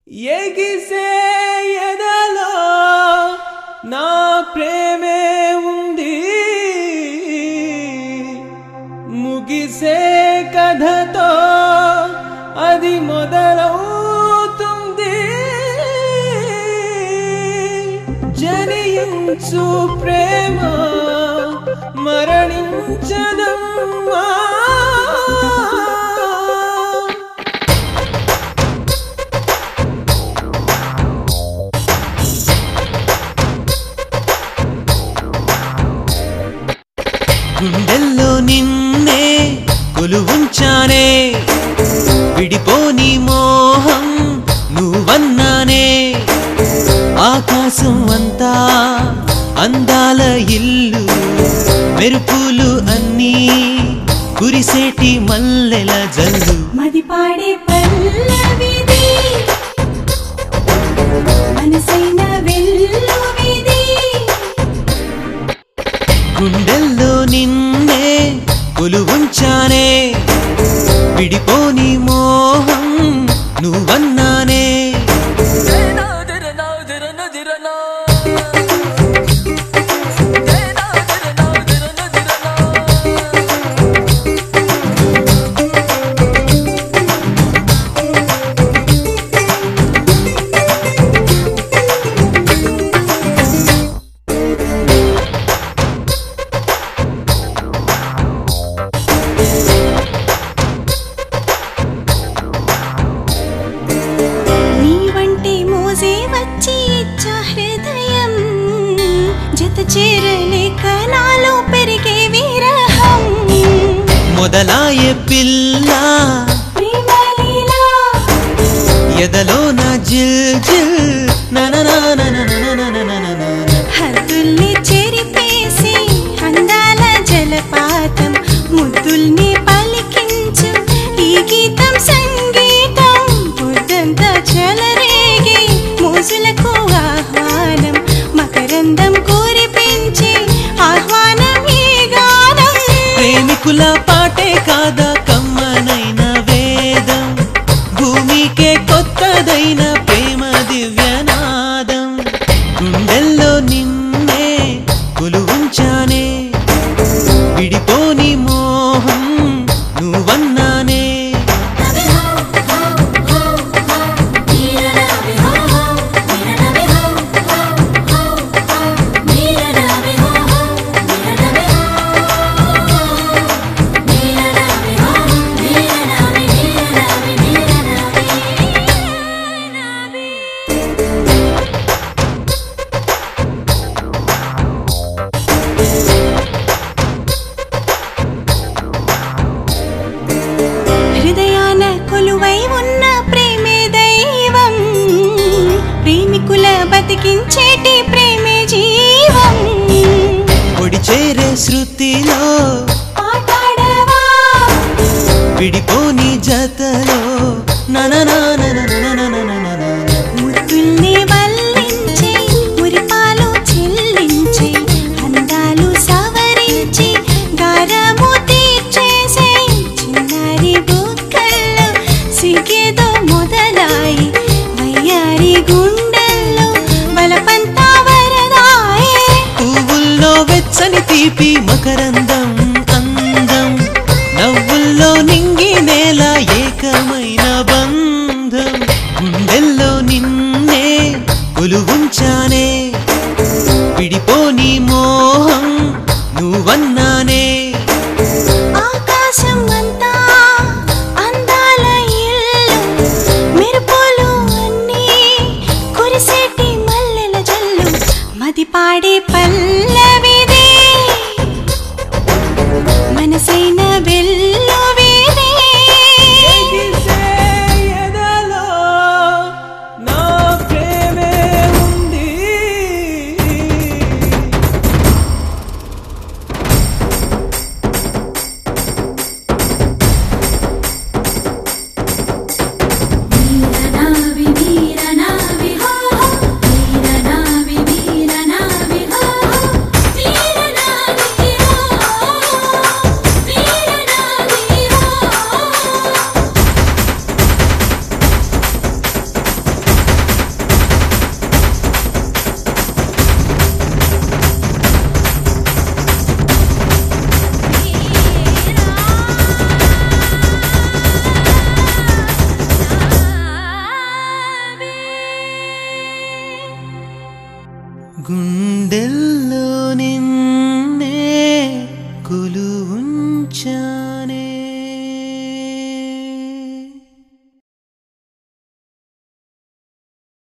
ఎగిసే ఎదలో నా ప్రేమే ఉంది, ముగిసే కథతో అది మొదలవుతుంది. జనించు ప్రేమ మరణించదమ్మా. గుండెల్లో నిన్నే కొలువుంచానే, విడిపోని మోహం నువ్వన్నానే. ఆకాశం అంతా అందాల ఇల్లు, మెరుపులు అన్నీ కురిసేటి మల్లెల జల్లు. మది పాడే పల్లవిది, మనసైన వెల్లువిది. గుండెల్లో నిన్నే కొలువుంచానే, విడిపోని మోహం నువ్వన్నానే. చేరలేకనాలో పెరిగే విరహం, మొదలాయే పిల్ల ప్రేమలీలా. ఎదలో నా జిల్ జిల్ హద్దుల్ని చెరిపేసి అందాల జలపాతం, ముద్దుల్ని పలికించు ఈ గీతం సంగీతం. పొద్దంతా చెలరేగి మోజులకు ఆహ్వానం, మకరందం కురిపించి ఆహ్వానం ఈ గానం. ప్రేమికుల పాటే కాదా కమ్మనైన వేదం, భూమికే కొత్తదైన ప్రేమ దివ్యనాదం. గుండెల్లో నిన్నే కొలువుంచానే, విడిపోని మోహం నువ్వన్నానే. హృదయాన కొలువై ఉన్న ప్రేమే దైవం, ప్రేమికుల బతికించేటి ప్రేమే జీవం. పొడి చేరే శృతిలో పాటాడవా, విడిపోని జతలో ముద్దుల్ని వల్లించి మురిపాలు చెల్లించి అందాలు సవరించి గారము తీర్చేసే చిన్నారి బుక్కల్లో సిగేదో మొదలాయి వయ్యారి గుండెల్లో బలపంతా వరదాయే. పువ్వుల్లో వెచ్చని తీపి మకరందం అందం, నవ్వుల్లో నింగి నేల ఏకమైన బంధం. గుండెల్లో నిన్నే కొలువుంచానే, విడిపోని మోహం నువ్వన్నానే. ఆకాశం అంతా అందాల ఇల్లు, మెరుపులు అన్నీ కురిసేటి మల్లెల జల్లు. మది పాడే పల్లవిది, మనసైన వెల్లువిది. ఎగిసే ఎదలో నా ప్రేమే ఉంది, గుండెల్లో నిన్నే కొలువుంచా